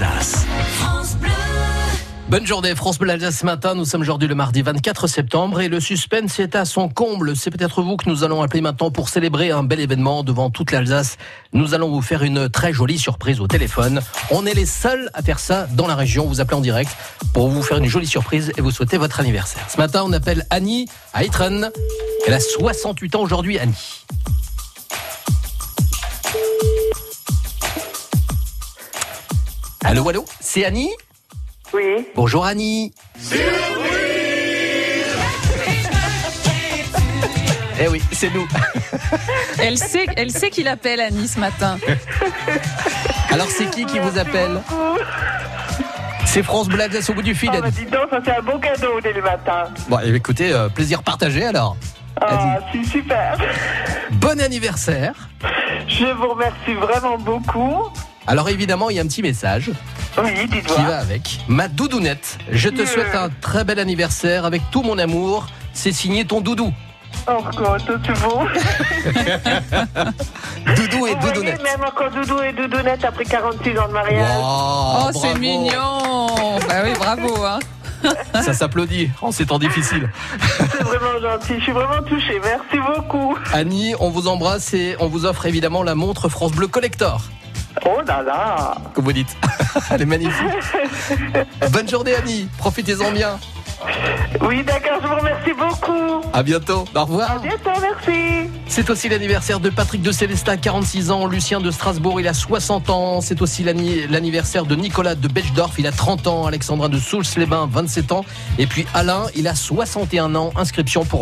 Alsace. France Bleu. Bonne journée, France Bleu Alsace ce matin. Nous sommes aujourd'hui le mardi 24 septembre et le suspense est à son comble. C'est peut-être vous que nous allons appeler maintenant pour célébrer un bel événement devant toute l'Alsace. Nous allons vous faire une très jolie surprise au téléphone. On est les seuls à faire ça dans la région. Vous appelez en direct pour vous faire une jolie surprise et vous souhaiter votre anniversaire. Ce matin, on appelle Annie à Eitren. Elle a 68 ans aujourd'hui, Annie. Allô, allô, c'est Annie ? Oui. Bonjour Annie. Eh oui, c'est nous. Elle sait qu'il appelle Annie ce matin. Alors c'est qui vous appelle ? C'est France Bleu Alsace au bout du fil. Dis donc, ça c'est un beau cadeau dès le matin. Bon, écoutez, plaisir partagé alors. C'est super. Bon anniversaire. Je vous remercie vraiment beaucoup. Alors évidemment, il y a un petit message Oui, dis-toi. qui va avec. Ma doudounette, je te souhaite un très bel anniversaire avec tout mon amour. C'est signé ton doudou. Encore, tout c'est beau. Doudou et Vous voyez, doudounette. même encore Doudou et Doudounette après 46 ans de mariage. Wow, Oh, c'est bravo. mignon. Bah oui, bravo. Hein. Ça s'applaudit en ces temps difficiles. C'est vraiment gentil. Je suis vraiment touchée. Merci beaucoup. Annie, on vous embrasse et on vous offre évidemment la montre France Bleu Collector. Oh là là. Comme vous dites. Elle est magnifique. Bonne journée Annie, profitez-en bien. Oui, d'accord, je vous remercie beaucoup. À bientôt, au À revoir. bientôt, merci. C'est aussi l'anniversaire de Patrick de Célestat, 46 ans. Lucien de Strasbourg, il a 60 ans. C'est aussi l'anniversaire de Nicolas de Bechdorf, il a 30 ans. Alexandra de Soultz-les-Bains, 27 ans. Et puis Alain, il a 61 ans. Inscription pour